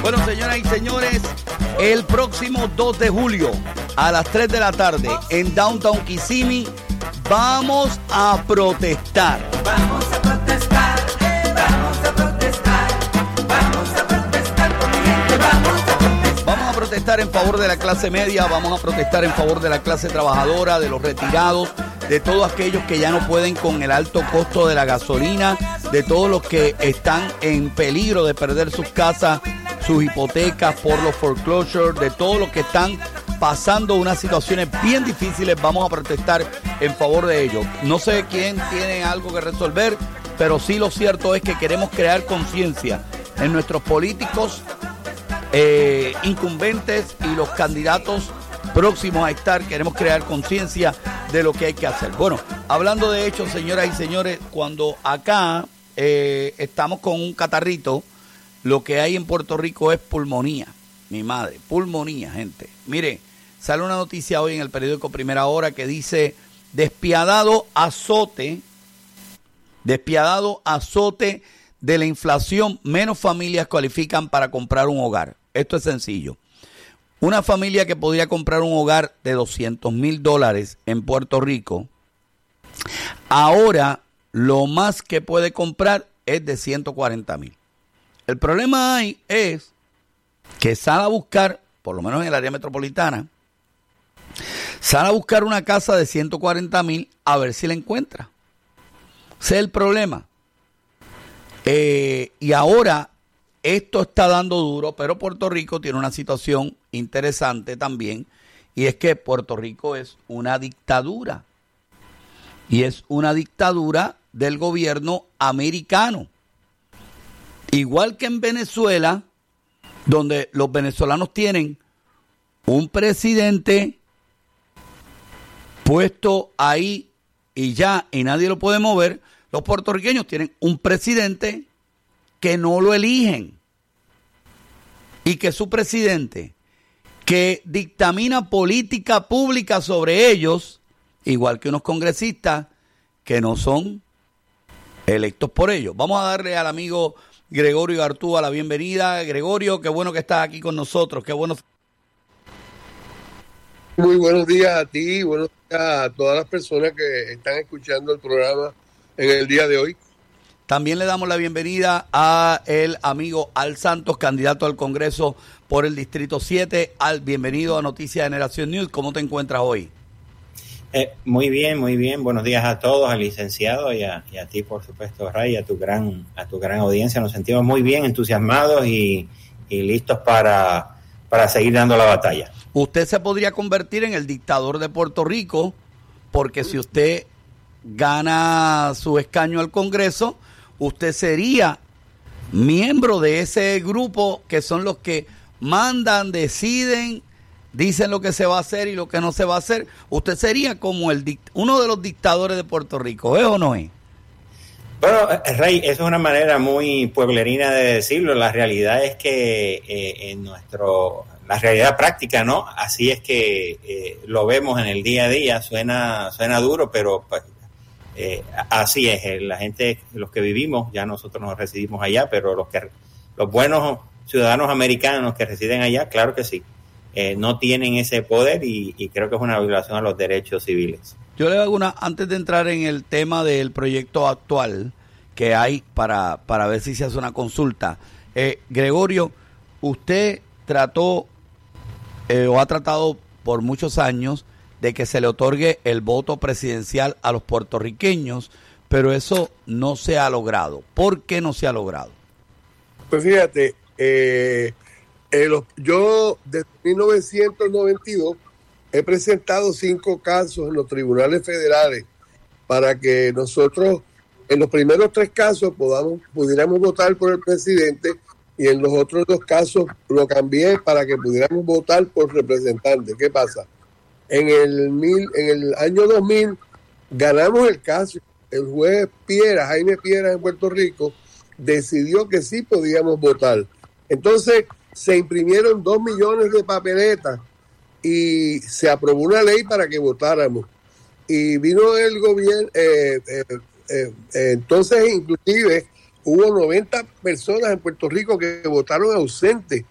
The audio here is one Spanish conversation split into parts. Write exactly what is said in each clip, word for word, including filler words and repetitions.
Bueno, señoras y señores, el próximo dos de julio a las tres de la tarde en Downtown Kissimmee vamos a protestar. Vamos a protestar, vamos a protestar, vamos a protestar por mi gente, vamos a protestar. Vamos a protestar en favor de la clase media, vamos a protestar en favor de la clase trabajadora, de los retirados, de todos aquellos que ya no pueden con el alto costo de la gasolina, de todos los que están en peligro de perder sus casas, sus hipotecas por los foreclosures, de todos los que están pasando unas situaciones bien difíciles. Vamos a protestar en favor de ellos. No sé quién tiene algo que resolver, pero sí lo cierto es que queremos crear conciencia en nuestros políticos eh, incumbentes y los candidatos próximos a estar. Queremos crear conciencia de lo que hay que hacer. Bueno, hablando de hecho, señoras y señores, cuando acá eh, estamos con un catarrito, lo que hay en Puerto Rico es pulmonía. Mi madre, pulmonía, gente. Mire, sale una noticia hoy en el periódico Primera Hora que dice: despiadado azote, despiadado azote de la inflación, menos familias cualifican para comprar un hogar. Esto es sencillo. Una familia que podría comprar un hogar de doscientos mil dólares en Puerto Rico, ahora lo más que puede comprar es de ciento cuarenta mil. El problema ahí es que sale a buscar, por lo menos en el área metropolitana, sale a buscar una casa de ciento cuarenta mil a ver si la encuentra. Ese es el problema. Eh, y ahora esto está dando duro, pero Puerto Rico tiene una situación interesante también, y es que Puerto Rico es una dictadura. Y es una dictadura del gobierno americano. Igual que en Venezuela, donde los venezolanos tienen un presidente puesto ahí y ya, y nadie lo puede mover, los puertorriqueños tienen un presidente que no lo eligen y que su presidente, que dictamina política pública sobre ellos, igual que unos congresistas que no son electos por ellos. Vamos a darle al amigo Gregorio Artúa la bienvenida. Gregorio, qué bueno que estás aquí con nosotros, qué bueno. Muy buenos días a ti, buenos días a todas las personas que están escuchando el programa en el día de hoy. También le damos la bienvenida a el amigo Al Santos, candidato al Congreso por el Distrito siete. Al, bienvenido a Noticias de Generación News. ¿Cómo te encuentras hoy? Eh, muy bien, muy bien. Buenos días a todos, al licenciado y a, y a ti, por supuesto, Ray, a tu gran, a tu gran audiencia. Nos sentimos muy bien, entusiasmados y, y listos para, para seguir dando la batalla. Usted se podría convertir en el dictador de Puerto Rico, porque si usted gana su escaño al Congreso, usted sería miembro de ese grupo que son los que mandan, deciden, dicen lo que se va a hacer y lo que no se va a hacer. Usted sería como el dict- uno de los dictadores de Puerto Rico, ¿es o no es? Bueno, Rey, eso es una manera muy pueblerina de decirlo. La realidad es que eh, en nuestro, la realidad práctica, ¿no? Así es que eh, lo vemos en el día a día. Suena, suena duro, pero pues, eh, así es. La gente, los que vivimos, ya nosotros nos residimos allá, pero los que, los buenos ciudadanos americanos que residen allá, claro que sí. Eh, no tienen ese poder y, y creo que es una violación a los derechos civiles. Yo le hago una, antes de entrar en el tema del proyecto actual que hay para, para ver si se hace una consulta. Eh, Gregorio, usted trató eh, o ha tratado por muchos años de que se le otorgue el voto presidencial a los puertorriqueños, pero eso no se ha logrado. ¿Por qué no se ha logrado? Pues fíjate, eh, eh, los, yo desde mil novecientos noventa y dos he presentado cinco casos en los tribunales federales para que nosotros en los primeros tres casos podamos pudiéramos votar por el presidente y en los otros dos casos lo cambié para que pudiéramos votar por representantes. ¿Qué pasa? En el, mil, en el año dos mil ganamos el caso. El juez Piera, Jaime Piera en Puerto Rico, decidió que sí podíamos votar. Entonces se imprimieron dos millones de papeletas y se aprobó una ley para que votáramos. Y vino el gobierno, eh, eh, eh, eh, entonces inclusive hubo noventa personas en Puerto Rico que votaron ausentes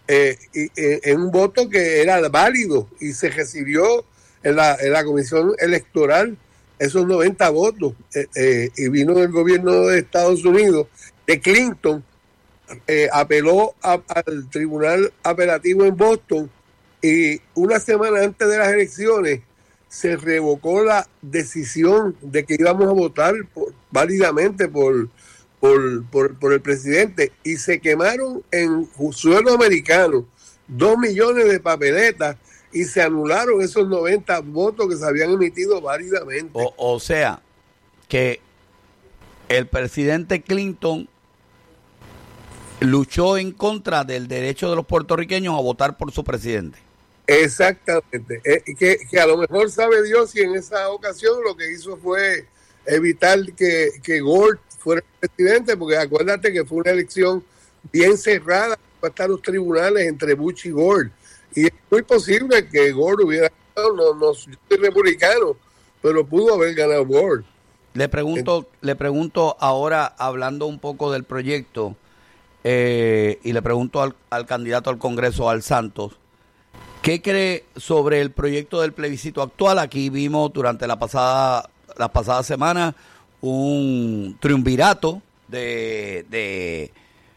eh, y, eh, en un voto que era válido y se recibió en la, en la comisión electoral esos noventa votos, eh, eh, y vino del gobierno de Estados Unidos, de Clinton, eh, apeló a, al tribunal apelativo en Boston, y una semana antes de las elecciones se revocó la decisión de que íbamos a votar por, válidamente por, por, por, por el presidente, y se quemaron en suelo americano dos millones de papeletas y se anularon esos noventa votos que se habían emitido válidamente. O, o sea, que el presidente Clinton luchó en contra del derecho de los puertorriqueños a votar por su presidente. Exactamente. Eh, que, que a lo mejor sabe Dios si en esa ocasión lo que hizo fue evitar que, que Gore fuera el presidente, porque acuérdate que fue una elección bien cerrada hasta los tribunales entre Bush y Gore. Y es muy posible que Gore hubiera ganado, no, no yo soy republicano, pero pudo haber ganado Gore. Le pregunto, Entonces, le pregunto ahora, hablando un poco del proyecto, eh, y le pregunto al, al candidato al Congreso, Al Santos, ¿qué cree sobre el proyecto del plebiscito actual? Aquí vimos durante la pasada, la pasada semana un triunvirato de, de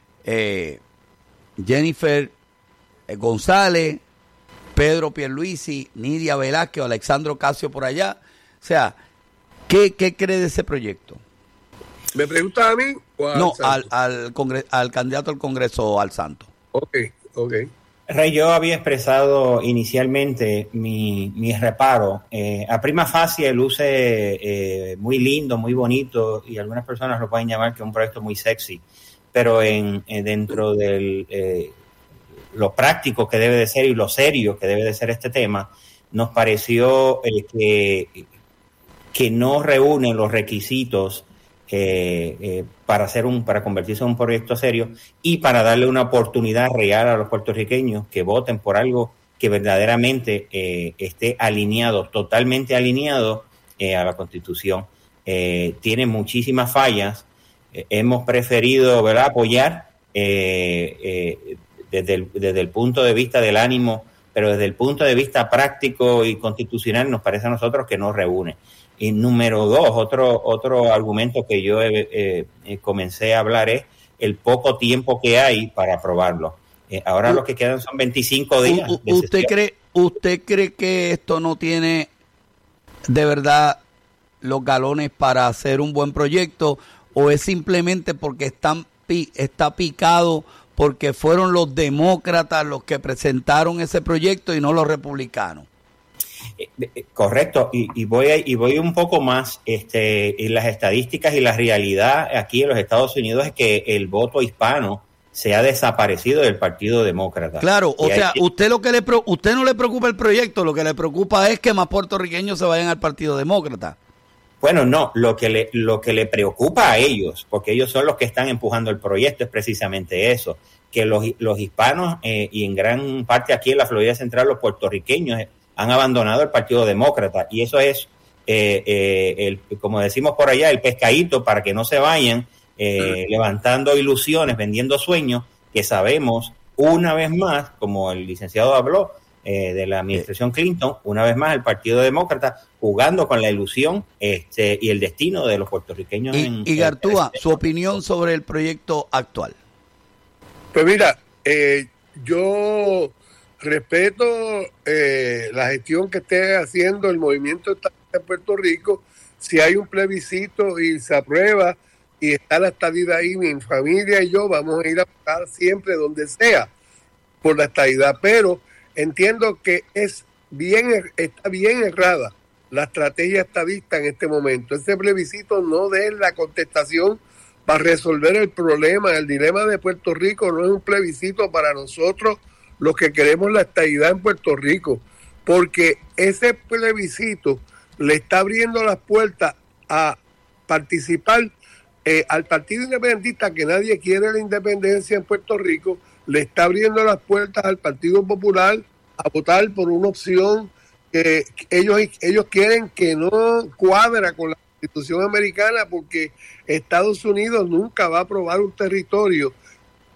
eh, Jennifer González, Pedro Pierluisi, Nidia Velázquez, Alexandro Ocasio por allá. O sea, ¿qué, qué cree de ese proyecto? ¿Me preguntas a mí o a No, Al, al, al, congre- al candidato al Congreso, Al Santos. Ok, ok. Rey, yo había expresado inicialmente mi, mi reparo. Eh, a prima facie luce eh, muy lindo, muy bonito, y algunas personas lo pueden llamar que es un proyecto muy sexy, pero en, en dentro del eh, lo práctico que debe de ser y lo serio que debe de ser este tema, nos pareció eh, que, que no reúne los requisitos Eh, eh, para hacer un para convertirse en un proyecto serio y para darle una oportunidad real a los puertorriqueños que voten por algo que verdaderamente eh, esté alineado, totalmente alineado eh, a la Constitución. Eh, tiene muchísimas fallas. Eh, hemos preferido, ¿verdad?, apoyar eh, eh, desde, el, desde el punto de vista del ánimo, pero desde el punto de vista práctico y constitucional nos parece a nosotros que no reúne. Y número dos, otro otro argumento que yo eh, eh, comencé a hablar es el poco tiempo que hay para aprobarlo. Eh, ahora U- lo que quedan son veinticinco días. U- ¿Usted cree, ¿Usted cree que esto no tiene de verdad los galones para hacer un buen proyecto, o es simplemente porque están pi- está picado porque fueron los demócratas los que presentaron ese proyecto y no los republicanos? Eh, correcto, y, y voy a, y voy un poco más, este, y las estadísticas y la realidad aquí en los Estados Unidos es que el voto hispano se ha desaparecido del Partido Demócrata. Claro, o y sea, hay, usted lo que le pro, usted no le preocupa el proyecto, lo que le preocupa es que más puertorriqueños se vayan al Partido Demócrata. Bueno, no, lo que le lo que le preocupa a ellos, porque ellos son los que están empujando el proyecto, es precisamente eso, que los, los hispanos eh, y en gran parte aquí en la Florida Central los puertorriqueños han abandonado el Partido Demócrata, y eso es, eh, eh, el, como decimos por allá, el pescadito para que no se vayan eh, levantando ilusiones, vendiendo sueños, que sabemos una vez más, como el licenciado habló, eh, de la administración Clinton, una vez más el Partido Demócrata jugando con la ilusión este, y el destino de los puertorriqueños. Y, en, y Gartúa, este, su opinión sobre el proyecto actual. Pues mira, eh, yo respeto eh, la gestión que esté haciendo el movimiento de Puerto Rico. Si hay un plebiscito y se aprueba y está la estadidad ahí, mi familia y yo vamos a ir a votar siempre donde sea por la estadidad, pero entiendo que es bien, está bien errada la estrategia estadista en este momento. Ese plebiscito no es la contestación para resolver el problema, el dilema de Puerto Rico. No es un plebiscito para nosotros los que queremos la estadidad en Puerto Rico, porque ese plebiscito le está abriendo las puertas a participar eh, al Partido Independentista, que nadie quiere la independencia en Puerto Rico, le está abriendo las puertas al Partido Popular a votar por una opción que ellos, ellos quieren que no cuadra con la Constitución americana, porque Estados Unidos nunca va a aprobar un territorio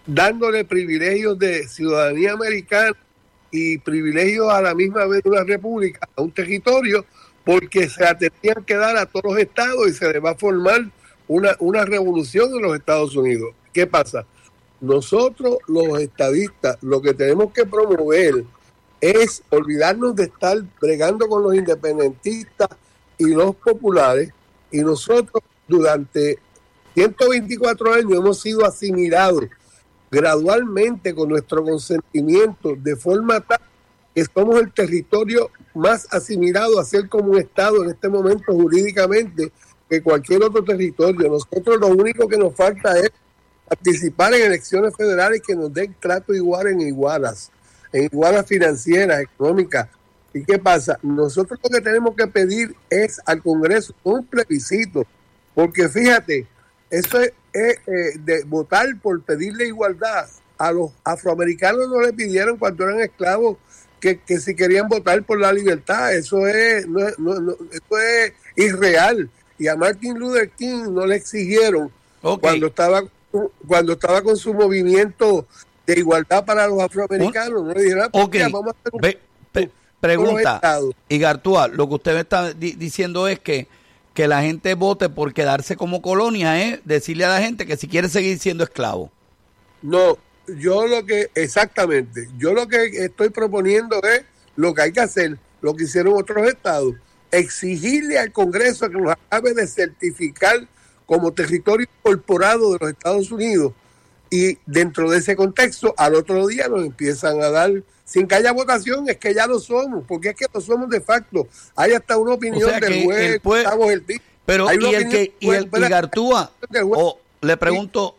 dándole privilegios de ciudadanía americana y privilegios a la misma vez de una república, a un territorio, porque se la tenían que dar a todos los estados y se le va a formar una, una revolución en los Estados Unidos. ¿Qué pasa? Nosotros, los estadistas, lo que tenemos que promover es olvidarnos de estar bregando con los independentistas y los populares, y nosotros durante ciento veinticuatro años hemos sido asimilados gradualmente con nuestro consentimiento, de forma tal que somos el territorio más asimilado a ser como un estado en este momento jurídicamente que cualquier otro territorio. Nosotros lo único que nos falta es participar en elecciones federales que nos den trato igual en igualas, en igualas financieras, económicas. ¿Y qué pasa? Nosotros lo que tenemos que pedir es al Congreso un plebiscito, porque fíjate, eso es, es eh, de votar por pedirle igualdad. A los afroamericanos no le pidieron cuando eran esclavos que, que si querían votar por la libertad. Eso es, no, no, no, eso es irreal. Y a Martin Luther King no le exigieron okay. cuando estaba cuando estaba con su movimiento de igualdad para los afroamericanos. No le dijeron, ah, okay. vamos a hacer un, Be, pe, pregunta, Igartua, lo que usted me está di- diciendo es que que la gente vote por quedarse como colonia, ¿eh? Decirle a la gente que si quiere seguir siendo esclavo. No, yo lo que, exactamente, yo lo que estoy proponiendo es lo que hay que hacer, lo que hicieron otros estados, exigirle al Congreso que nos acabe de certificar como territorio incorporado de los Estados Unidos, y dentro de ese contexto, al otro día nos empiezan a dar, sin que haya votación, es que ya lo somos, porque es que lo somos de facto. Hay hasta una opinión o sea, del juez, puede, el, pero hay y el que y el y Gartúa, o le pregunto,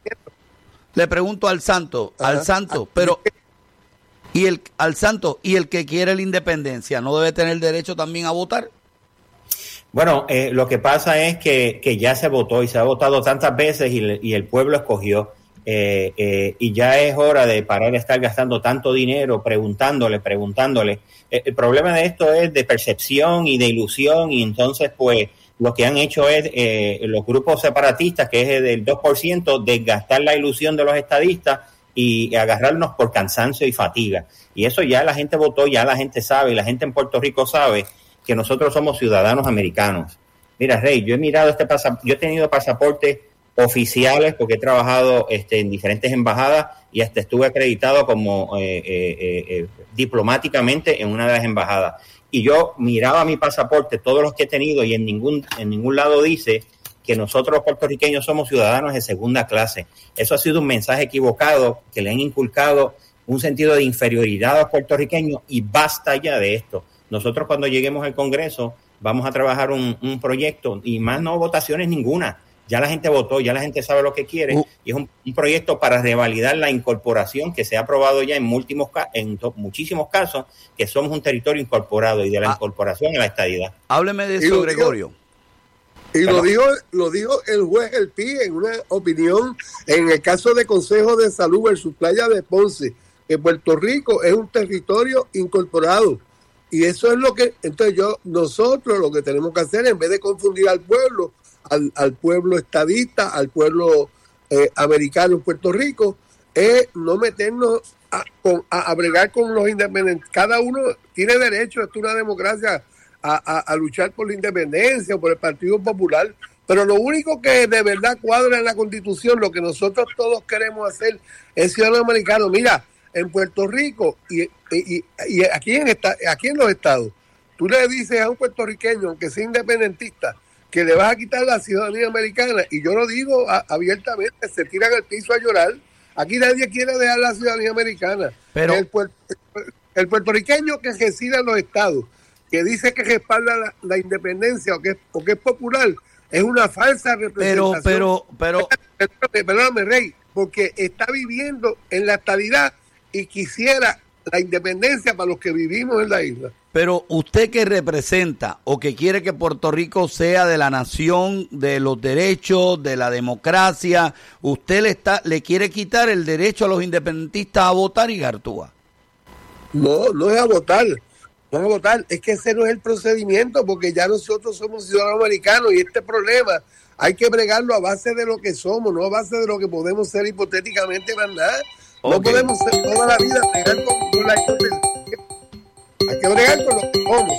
le pregunto al santo, Ajá. al santo, pero y el al santo y el que quiere la independencia, ¿no debe tener derecho también a votar? Bueno, eh, lo que pasa es que, que ya se votó y se ha votado tantas veces y, y el pueblo escogió. Eh, eh, y ya es hora de parar de estar gastando tanto dinero preguntándole, preguntándole. Eh, el problema de esto es de percepción y de ilusión, y entonces pues lo que han hecho es eh, los grupos separatistas, que es del dos por ciento, desgastar la ilusión de los estadistas y agarrarnos por cansancio y fatiga. Y eso ya la gente votó, ya la gente sabe, y la gente en Puerto Rico sabe que nosotros somos ciudadanos americanos. Mira, Rey, yo he mirado este pasaporte, yo he tenido pasaportes oficiales porque he trabajado este, en diferentes embajadas y hasta estuve acreditado como eh, eh, eh, diplomáticamente en una de las embajadas. Y yo miraba mi pasaporte, todos los que he tenido, y en ningún en ningún lado dice que nosotros los puertorriqueños somos ciudadanos de segunda clase. Eso ha sido un mensaje equivocado que le han inculcado un sentido de inferioridad a los puertorriqueños, y basta ya de esto. Nosotros cuando lleguemos al Congreso vamos a trabajar un, un proyecto, y más no votaciones ninguna. Ya la gente votó, ya la gente sabe lo que quiere, uh. y es un, un proyecto para revalidar la incorporación que se ha aprobado ya en, múltimos, en to, muchísimos casos, que somos un territorio incorporado, y de la ah. incorporación a la estadidad. Hábleme de eso, Gregorio. Y lo dijo, lo dijo el juez El Pi en una opinión en el caso de Consejo de Salud versus Playa de Ponce, que Puerto Rico es un territorio incorporado. Y eso es lo que, entonces yo, nosotros lo que tenemos que hacer, en vez de confundir al pueblo, Al, al pueblo estadista, al pueblo eh, americano en Puerto Rico, es no meternos a, con, a, a bregar con los independientes. Cada uno tiene derecho, esto es una democracia, a, a, a luchar por la independencia o por el Partido Popular, pero lo único que de verdad cuadra en la Constitución, lo que nosotros todos queremos hacer, es ciudadano americano. Mira, en Puerto Rico y, y, y aquí, en esta, aquí en los estados, tú le dices a un puertorriqueño, aunque sea independentista, que le vas a quitar la ciudadanía americana, y yo lo digo a, abiertamente, se tiran al piso a llorar. Aquí nadie quiere dejar la ciudadanía americana. Pero el, puer, el puertorriqueño que reside en los estados, que dice que respalda la, la independencia o que, es, o que es popular, es una falsa representación. Pero, pero, pero... Perdóname, perdóname, Rey, porque está viviendo en la estadidad y quisiera la independencia para los que vivimos en la isla. Pero usted que representa o que quiere que Puerto Rico sea de la nación, de los derechos, de la democracia, usted le está le quiere quitar el derecho a los independentistas a votar, Igartua. No, no es a votar. van a votar. Es que ese no es el procedimiento, porque ya nosotros somos ciudadanos americanos y este problema hay que bregarlo a base de lo que somos, no a base de lo que podemos ser hipotéticamente más nada. No Okay. podemos ser toda la vida bregar con, con la hipotética. Hay que bregar con lo que somos.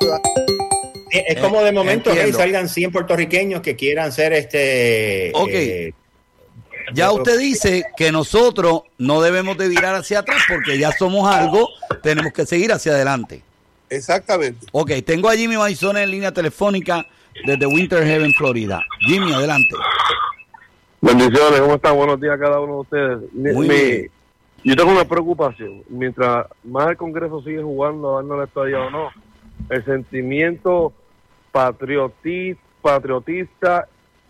Es, es como de momento que Entiendo. salgan cien puertorriqueños que quieran ser este. Ok. eh, Ya usted dice que nosotros no debemos de virar hacia atrás porque ya somos algo, tenemos que seguir hacia adelante. Exactamente. Ok, tengo a Jimmy Maizone en línea telefónica desde Winter Haven, Florida. Jimmy, adelante. Bendiciones, ¿cómo están? Buenos días a cada uno de ustedes. Mi- Muy mi- bien. Yo tengo una preocupación. Mientras más el Congreso sigue jugando a darnos la estadía o no, el sentimiento patrioti- patriotista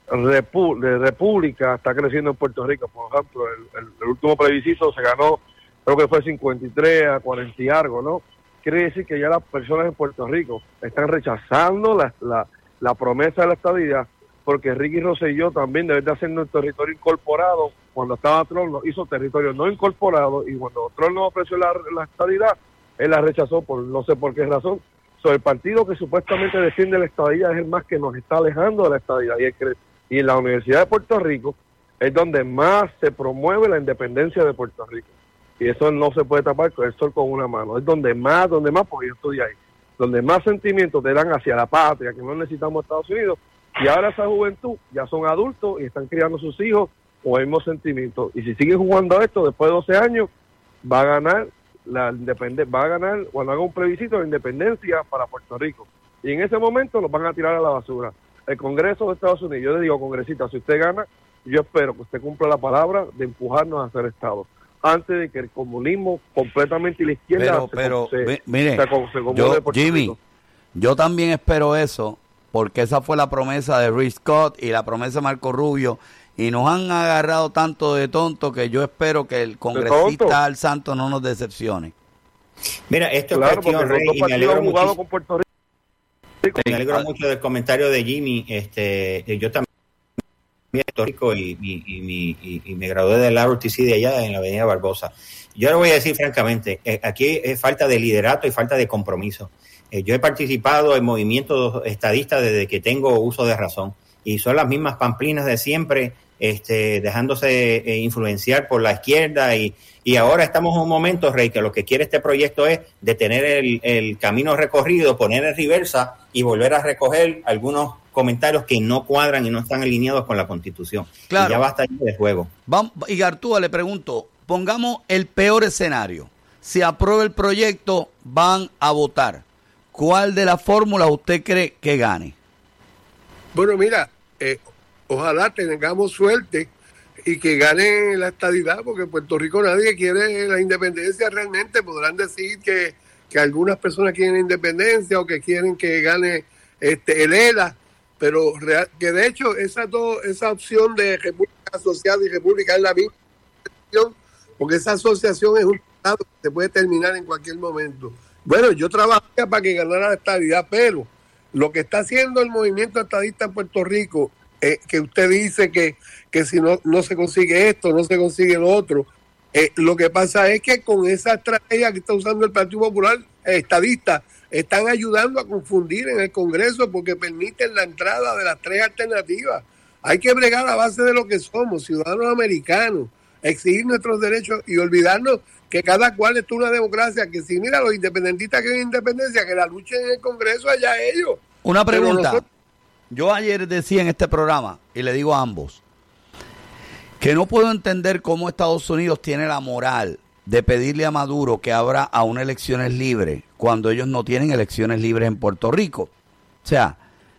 repu- de república está creciendo en Puerto Rico. Por ejemplo, el, el- el último plebiscito se ganó, creo que fue cincuenta y tres a cuarenta y algo, ¿no? Quiere decir que ya las personas en Puerto Rico están rechazando la, la, la promesa de la estadidad, porque Ricky Rosselló también debe de hacer nuestro territorio incorporado. Cuando estaba Trump lo hizo territorio no incorporado, y cuando Trump nos ofreció la, la estadidad, él la rechazó por no sé por qué razón. So, el partido que supuestamente defiende la estadidad es el más que nos está alejando de la estadidad, y, el que- y en la Universidad de Puerto Rico es donde más se promueve la independencia de Puerto Rico, y eso no se puede tapar con el sol con una mano. Es donde más, donde más, porque yo estudié ahí, donde más sentimientos te dan hacia la patria, que no necesitamos Estados Unidos. Y ahora esa juventud ya son adultos y están criando sus hijos con el mismo sentimiento. Y si siguen jugando a esto, después de doce años, va a ganar la independencia, va a ganar cuando haga un plebiscito de independencia para Puerto Rico. Y en ese momento los van a tirar a la basura. El Congreso de Estados Unidos, yo le digo, congresista, si usted gana, yo espero que usted cumpla la palabra de empujarnos a ser Estado, antes de que el comunismo completamente y la izquierda Pero, se, pero, se, mi- mire, se, acom- se acomode yo, de Puerto Jimmy, Rico. yo también espero eso, porque esa fue la promesa de Rick Scott y la promesa de Marco Rubio, y nos han agarrado tanto de tonto que yo espero que el congresista tonto? Al Santo no nos decepcione. Mira, esto es Claro, porque cuestión, los Rey, dos y me partidos alegro han jugado muchísimo. con Puerto Rico. Me alegro mucho del comentario de Jimmy. Este, yo también soy histórico y, y, y, y, y, y me gradué del R O T C de allá en la Avenida Barbosa. Yo le voy a decir francamente, eh, aquí es falta de liderato y falta de compromiso. Eh, yo he participado en movimientos estadistas desde que tengo uso de razón, y son las mismas pamplinas de siempre, este, dejándose eh, influenciar por la izquierda, y, y ahora estamos en un momento, Rey, que lo que quiere este proyecto es detener el, el camino recorrido, poner en reversa y volver a recoger algunos comentarios que no cuadran y no están alineados con la Constitución. Claro. Y ya basta ya de juego. Vamos, y Gartúa, le pregunto, pongamos el peor escenario. Si aprueba el proyecto, van a votar. ¿Cuál de las fórmulas usted cree que gane? Bueno, mira, eh, ojalá tengamos suerte y que gane la estadidad, porque en Puerto Rico nadie quiere la independencia realmente. Podrán decir que, que algunas personas quieren independencia o que quieren que gane este el E L A, pero real, que de hecho esa, do, esa opción de república asociada y república es la misma opción, porque esa asociación es un tratado que se puede terminar en cualquier momento. Bueno, yo trabajaría para que ganara la estadidad, pero lo que está haciendo el movimiento estadista en Puerto Rico, eh, que usted dice que, que si no, no se consigue esto, no se consigue lo otro, eh, lo que pasa es que con esa estrategia que está usando el Partido Popular eh, estadista, están ayudando a confundir en el Congreso porque permiten la entrada de las tres alternativas. Hay que bregar a base de lo que somos, ciudadanos americanos, exigir nuestros derechos y olvidarnos que cada cual es una democracia, que si mira los independentistas que quieren independencia, que la luchen en el Congreso allá ellos. Una pregunta. nosotros- Yo ayer decía en este programa, y le digo a ambos, que no puedo entender cómo Estados Unidos tiene la moral de pedirle a Maduro que abra a unas elecciones libres cuando ellos no tienen elecciones libres en Puerto Rico. O sea,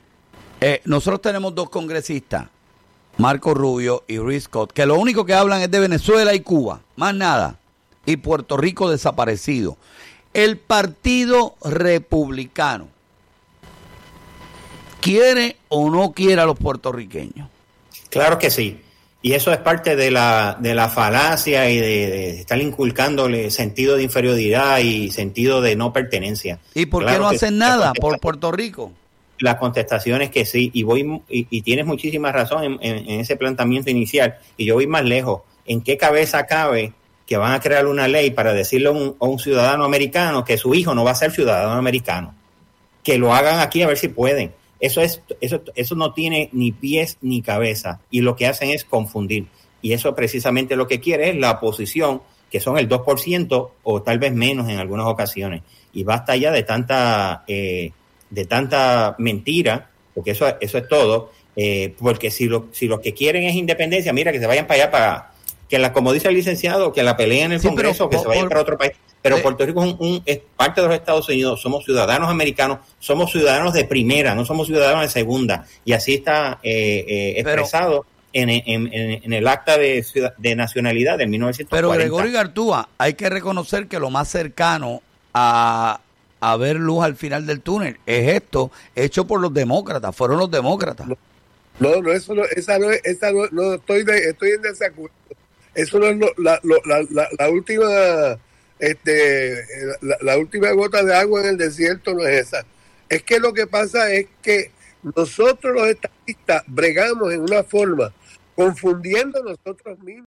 eh, nosotros tenemos dos congresistas, Marco Rubio y Rick Scott, que lo único que hablan es de Venezuela y Cuba, más nada, y Puerto Rico desaparecido. El Partido Republicano ¿quiere o no quiere a los puertorriqueños? Claro que sí. Y eso es parte de la, de la falacia y de, de estar inculcándole sentido de inferioridad y sentido de no pertenencia. ¿Y por Claro qué no que hacen sí. nada por Puerto Rico? La contestación es que sí, y voy y, y tienes muchísima razón en, en, en ese planteamiento inicial, y yo voy más lejos. ¿En qué cabeza cabe que van a crear una ley para decirle a un, a un ciudadano americano que su hijo no va a ser ciudadano americano. Que lo hagan aquí a ver si pueden. Eso es, eso, eso no tiene ni pies ni cabeza, y lo que hacen es confundir. Y eso precisamente lo que quiere es la oposición, que son el dos por ciento o tal vez menos en algunas ocasiones. Y basta ya de tanta eh, de tanta mentira, porque eso, eso es todo, eh, porque si lo, si lo que quieren es independencia, mira, que se vayan para allá, para que la, como dice el licenciado, que la peleen en el Sí, Congreso, pero, que se vayan por, para otro país. Pero eh, Puerto Rico es, un, un, es parte de los Estados Unidos, somos ciudadanos americanos, somos ciudadanos de primera, no somos ciudadanos de segunda, y así está eh, eh, expresado pero, en, en, en, en el acta de, ciudad, de nacionalidad de mil novecientos cuarenta. Pero Gregorio Gartúa, hay que reconocer que lo más cercano a, a ver luz al final del túnel es esto, hecho por los demócratas, fueron los demócratas. No, no, eso no, esa no es, esa no, no estoy de, estoy en desacuerdo. Eso no es lo, la, lo, la, la, la última, este, la, la última gota de agua en el desierto, no es esa. Es que lo que pasa es que nosotros los estadistas bregamos en una forma, confundiendo nosotros mismos.